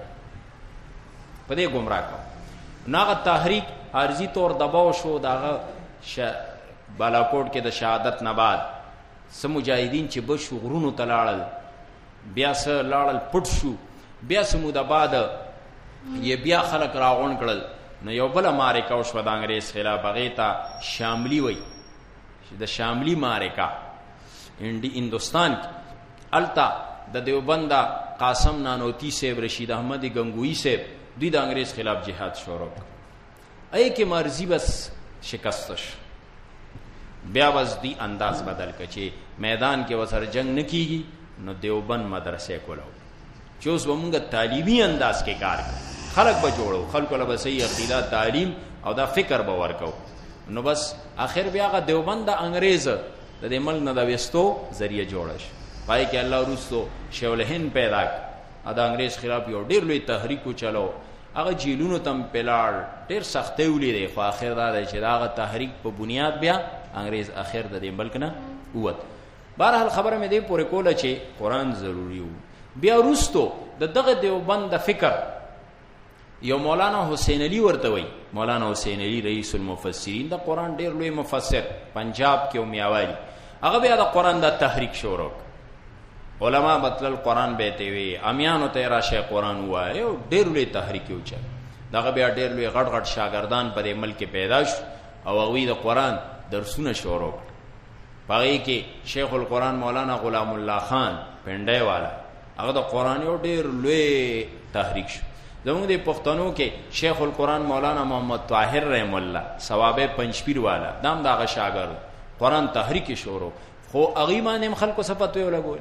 په دې گمراه کو ناغه تحریک عارضی طور دباو شو داغه ش... بالاکوټ کې د شهادت نه بعد سم مجاهدین چې بشو غرونو تلاړل بیا سره لاړل پټ شو بیا سمو د بعد یې بیا خلک راغون کړل نو یو بل مارکا وشو د انګريز خلاف غیتا شاملی وای چې د شاملی مارکا انډي هندستان التا د دیوبند قاسم نانوتی صاحب رشید احمد گنگوئی صاحب دوی د انګريز خلاف جهاد شروع ای کې مرزي بس شکستش بیا بس دی انداز بدل کچې میدان کې وسر جنگ نکېږي نو دیوبند مدرسې کولو چې اوس ومنګ تعلیمي انداز کې کار کوي خلق به جوړو خلکو له صحیح عقیده تعلیم او دا فکر به ورکو نو بس اخر بیا غ دیوبند د انګريز د دې ملک نه د وستو ذریعہ جوړش پای کې الله رسو شولهن پیدا د انګريز خلاف یو ډیر لوی تحریک چلو هغه جیلونو تم پلاړ ډیر سختې ولې خو اخر دا چې دا تحریک په بنیاد بیا انګريز اخر د دې ملک نه ووت بهرحال خبره مې دې پورې کوله چې قران ضروری وو بیا رستو د دغه دیوبند د فکر یو مولانا حسین علی ورته وای مولانا حسین علی رئیس المفسرین د قران ډیر لوی مفسر پنجاب کې او میاوالی هغه بیا د قران د تحریک شروع علما مطلب قران به ته وی امیانو ته راشه قران وای او ډیر لوی تحریک وچ دغه بیا ډیر لوی غټ غټ شاګردان په دې ملک پیدا شو او هغه د قران درسونه شروع پای کې شیخ القران مولانا غلام الله خان پنډای والا هغه د قران یو ډیر لوی تحریک شو زموږ د پښتنو کې شیخ القران مولانا محمد طاهر رحم الله ثواب پنځپیر والا دام داغه شاګرد قران تحریک شروع خو هغه باندې خلکو صفات وی لګول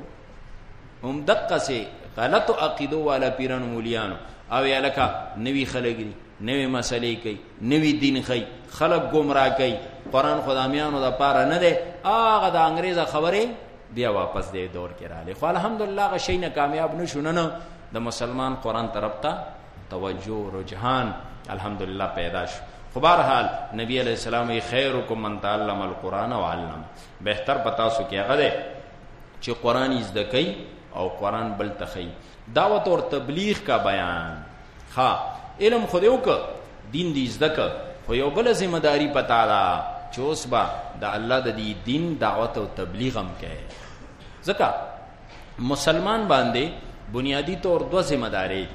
هم دقه سي غلط عقیدو والا پیران مولیانو او یلکا نوی خلګری نوی مسلې کوي نوی دین خي خلک گمراه کوي قران خدامیانو د پاره نه دی هغه د انګريزه خبره بیا واپس دی دور کې رااله خو الحمدلله غ شي نه کامیاب نشو نه د مسلمان قران طرف ته توجه رجحان الحمدلله پیدا شو خو بهرحال نبی علیہ السلام خیرکم من تعلم القرآن وعلم بهتر پتا سو کې هغه دی چې قران زده کوي او قران بل تخی دعوت اور تبلیغ کا بیان ها علم خو دیو ک دین دی زده ک خو یو بل ذمہ داری پتا دا چې اوس با د الله د دې دین دعوت او تبلیغ هم کوي ځکه مسلمان باندې بنیادی طور دو ذمہ داری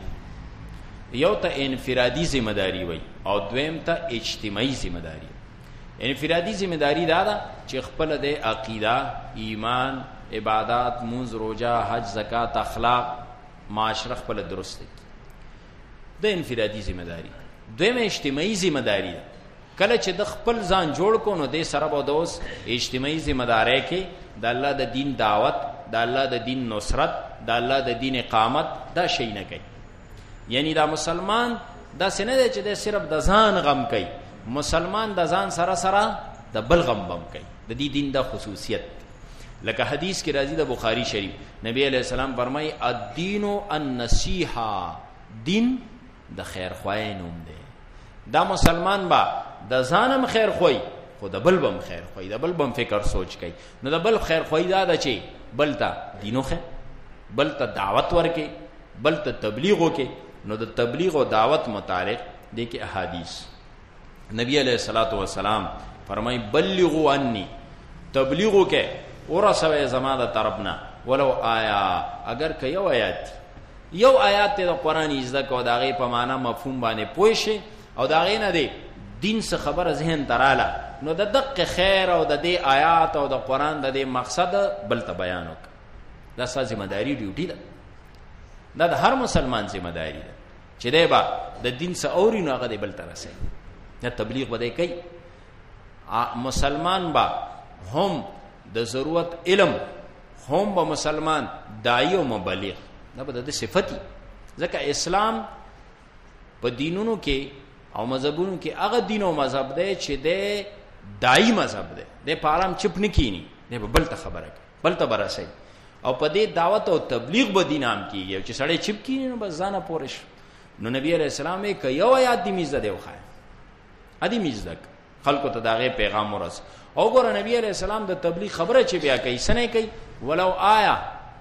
یو ته انفرادی ذمہ داری وای او دویم ته اجتماعي ذمہ داری انفرادی ذمہ داری دا ده چې خپل د عقیده ایمان عبادت منځ روزه حج زکات اخلاق معاشره خپل درست دي د انفرادی ذمہ داری دویم اجتماعي ذمہ داری ده کله چې د خپل ځان جوړ کو نو د سره به دوس اجتماعي ذمہ داری کې د الله د دین دعوت د الله د دین نصرت د الله د دین اقامت دا شي نه کوي یعنی دا مسلمان دا سینه دی چې د صرف د ځان غم کوي مسلمان د ځان سره سره د بل غم بم کوي د دې دین د خصوصیت لکه حدیث کې راځي د بخاری شریف نبی علیہ السلام فرمایي الدین النصیحه دین د خیر خوای نوم دی دا مسلمان با د ځانم خیر خوای خو د بل بم خیر خوای د بل بم فکر سوچ کوي نو د بل خیر خوای دا د چي بل ته دینو خیر بل ته دعوت ورکي بل ته تبلیغ وکي نو د تبلیغ او دعوت متعلق دي کې احادیث نبی علیہ الصلوۃ والسلام فرمای بلغوا انی تبلیغ وکي اور سوي زما د طرفنا ولو آیا اگر که یو آیات یو آیات د قران زده کو داغه په معنا مفهوم باندې پوه شي او داغه نه دی دین څخه خبره ذهن تراله نو د دقه خیر او د دې آیات او د قران د دې مقصد بل ته بیان وک دا سازي مداري ډیوټي ده دا د هر مسلمان ذمہ داری ده چې دی با د دین څخه اوري نو هغه بل تر سي دا تبلیغ بده کوي مسلمان با هم د ضرورت علم هم با مسلمان داعی او مبلغ دا به د صفتی. ځکه اسلام په دینونو کې او مذهبونو کې هغه دین او مذهب دی چې د داعی مذهب دی، د پارام چپ نه کینی، د بل ته خبره کوي، بل ته برسي، او په دې دعوت او تبلیغ به دینام کیږي چې سړی چپ کینی نو بس ځانه پورش. نو نبی علیہ السلام یې ک یو آیات دی میز ده وخای ادي میز دک خلکو ته داغه پیغام ورس. او ګور نبی علیہ السلام د تبلیغ خبره چې بیا کوي سنه کوي ولو آیا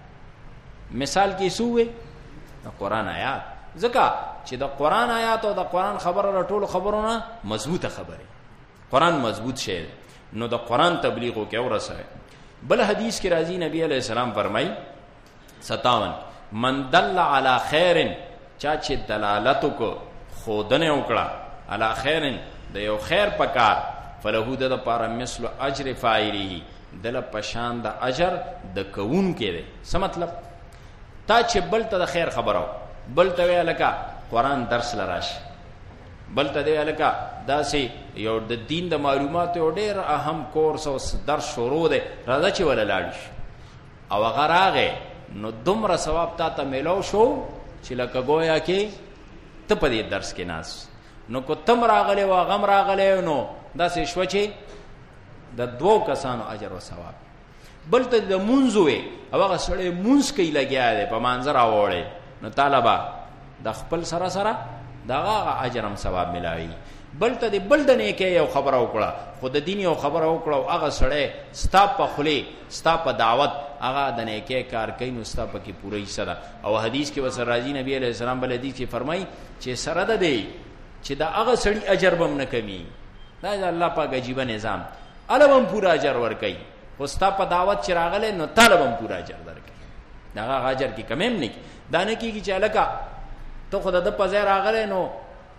مثال کې سوې د قران آیات، ځکه چې د قران آیات او د قران خبره ټول خبرونه مضبوطه خبره، قران مضبوط شی، نو د قران تبلیغو کې ورسه. بل حدیث کې راځي نبی علیہ السلام فرمای ستاون من دل علی خیر، چا چې دلالت کو خودنه وکړه علی خیر د یو خیر پکار، فلهو د لپاره مثل اجر فاعله، دل پشان د اجر د کوون کې دی. څه مطلب؟ تا چې بل ته د خیر خبرو، بل ته ویلکا قران درس لراش، بل ته دی الکا داسې یو د دین د معلومات او ډېر اهم کورس او درس شروع دی، راځه چې ولا لاړ شي او هغه راغی نو دومره ثواب تا ته میلاو شو چې لکه گویا کې ته په دې درس کې ناس. نو کو تم راغلی و غم راغلی نو داسې شو چې د دوو کسانو اجر او ثواب. بل ته د منځوي او هغه سړی منځ کوي لګیا دی په منظر راوړی، نو طالبہ د خپل سره سره دغه اجر هم ثواب ملاوي. بل ته د بل د نیکه یو خبره وکړه، خو د دین یو خبره وکړه او هغه سړی ستا په خلی ستا په دعوت هغه د نیکه کار کوي، نو ستا په کې پوره حصہ ده. او حدیث کې وسر راځي نبی علیہ السلام بل حدیث کې فرمایي چې سره ده دی چې دا هغه سړی اجر بم نه کمی، دا الله پاک عجیب نظام، الوم پورا اجر ور کوي، خو ستا په دعوت چې راغله نو طالبم پورا اجر درکړي، دا اجر کې کم هم نه دا نه کیږي چې الکا تو خدا د پځه راغله نو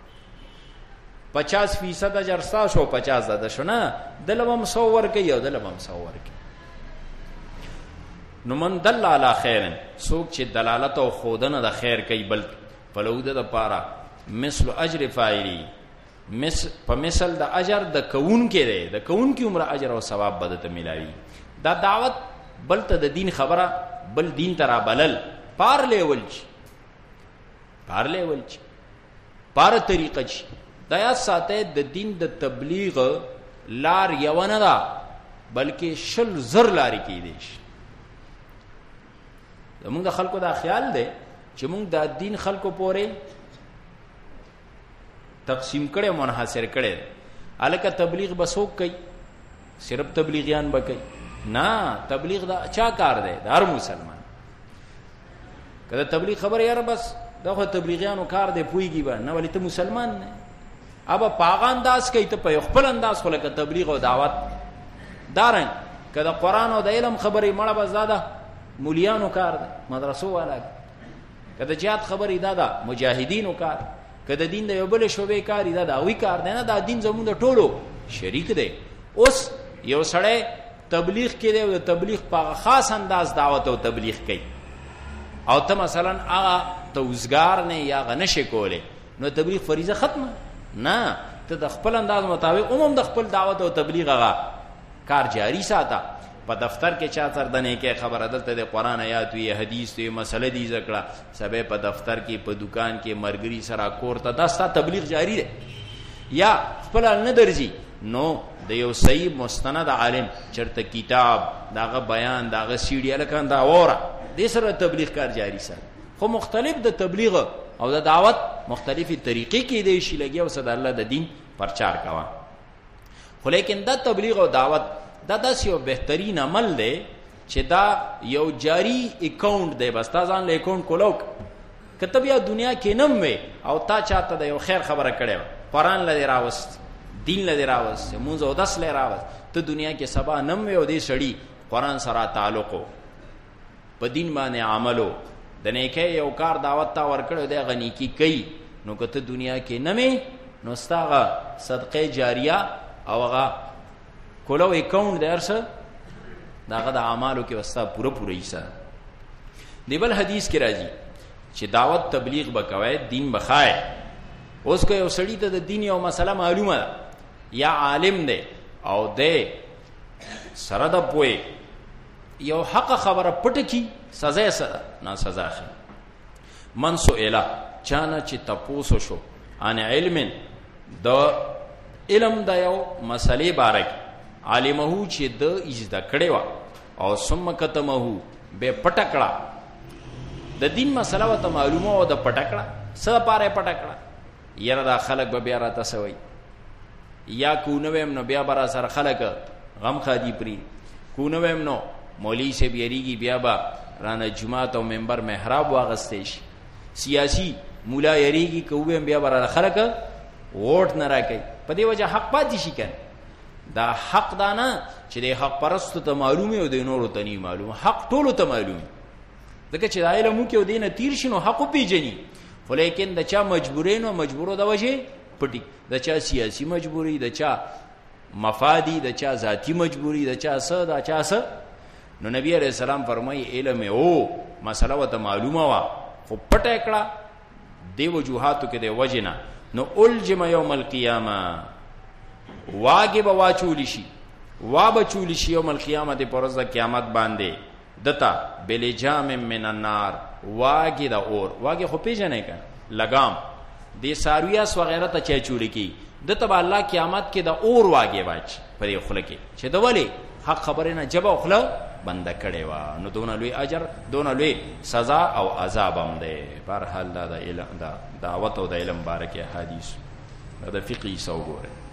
پچاس فیصد اجر ستا شو، پچاس زده شو، نه دلوم سو ور کوي او دلوم سو ور کوي. نو من دل علی خیر، څوک چې دلالت او خودنه د خیر کوي بل فلود د پاره مثل اجر فاعلی، مثل په مثل د اجر د کون کې دی، د کون کې عمر اجر او ثواب بده ته ملایي. دا دعوت بل ته د دین خبره بل دین ترا بلل پار لیول چی پار لیول چی پار طریقه چی دا یا ساته د دین د تبلیغ لار یو نه ده بلکې شل زر لارې کې دي. زمونږ د خلکو دا خیال دی چې مونږ د دین خلکو پورې تقسیم کړي منحصر کړي، الکه تبلیغ بسوک کوي صرف تبلیغیان به کوي، نه تبلیغ دا چا کار دی؟ د هر مسلمان. کله تبلیغ خبر یاره بس دا خو تبلیغیانو کار دی پویږي به نه، ولی ته مسلمان نه ابا پاغ انداز کوي ته په خپل انداز خو لکه تبلیغ او دعوت دارن. کله قرآن او د علم خبرې مړه بس زاده مولیانو کار دی، مدرسو والا. کله جهاد خبرې دا ده مجاهدینو کار، کله دین د یو بل شوبې کار دا دا وی کار دی نه، دا دین زموږ د ټولو شریک دی. اوس یو سړی تبلیغ کې دی او د تبلیغ په خاص انداز دعوت او تبلیغ کوي او ته مثلا هغه توزګار نه یا غنشه کوله، نو تبلیغ فریضه ختمه نه، ته د خپل انداز مطابق عموم د خپل دعوت او تبلیغ هغه کار جاری ساته. په دفتر کې چا تر دنه کې خبر عدالت د قرآن آیات وی حدیث ته مسله دی ذکر سبه په دفتر کې په دکان کې مرګري سره کور ته داستا تبلیغ جاری دی. یا خپل نه درځي نو د یو صحیح مستند عالم چرته کتاب داغه بیان داغه سیډي الکان دا وره د سره تبلیغ کار جاری سره. خو مختلف د تبلیغ او د دعوت مختلفي طریقې کې دی شي لګي او صد الله د دین پرچار کوا. خو لیکن د تبلیغ او دعوت دا داس یو بهترین عمل دی چې دا یو جاری اکاونټ دی، بس تا ځان له اکاونټ کولوک کتب یا دنیا کې نم وي او تا چاته د یو خیر خبره کړې قرآن لدی راوست دین لدی راوست مونږ او داس لې راوست ته دنیا کې سبا نم وي او دې سړی قرآن سره تعلق په دین باندې عملو د نیکه یو کار دعوت تا ورکړو د غنی کی کوي، نو کته دنیا کې نمې نو ستاغه صدقه جاریه او هغه کولو اکاونټ درسه داغه د اعمالو کې وستا پوره پوره حصہ دی. بل حدیث کې راځي چې دعوت تبلیغ بکوي دین بخای. اوس کو یو سړی ته د دین یو مسله معلومه ده یا عالم دی او دې سره د پوي یو حق خبره پټ کی سزا سره نه سزا خي من سئلا چانه چې تپوسو شو ان علم د علم د یو مسلې بارک عالمه چې د اجازه کړي وا او ثم کتمه به پټکړه د دین مسله وته معلومه او د پټکړه سره پاره پټکړه یره دا خلک به بیا راته سوي یا کو نویم نو بیا برا سره خلک غم خادي پری کو نویم نو مولوی سے بیریږي بیا با رانه جمعه او منبر محراب واغستې شي سیاسی مولا یریږي کوم بیا برا خلک ووټ نه راکې په دې وجه حق پاتې شي کنه دا حق دانا چې د حق پرستو ته معلومه او د نورو ته نه معلومه حق ټولو ته معلومه دغه چې علم کې او دینه تیر شنو حق پیژني خو لیکن د چا مجبورین او مجبورو د وجه پټي د چا سیاسی مجبوری د چا مفادی د چا ذاتی مجبوری د چا څه د چا څه نو نبی عليه السلام فرمایي علم او مسله وته معلومه وا خو پټه کړه دی وجوهاتو کې دی وجنا نو الجم یوم القیامه واګه بوا چول شي وا بچول شي یوم القیامت پر ورځ د قیامت باندې دتا بلجام من النار واګه د اور واګه خو پیژنې کا لگام د سارویاس وغیرہ ته چي چول کی دته الله قیامت کې د اور واګه واچ پرې خله کې چې د ولی حق خبره نه جبا خله بند کړي وا نو دون لوی اجر دون لوی سزا او عذاب هم ده بهر حال دا د علم دا دعوت او د علم بارکه حدیث دا فقہی سو ګوره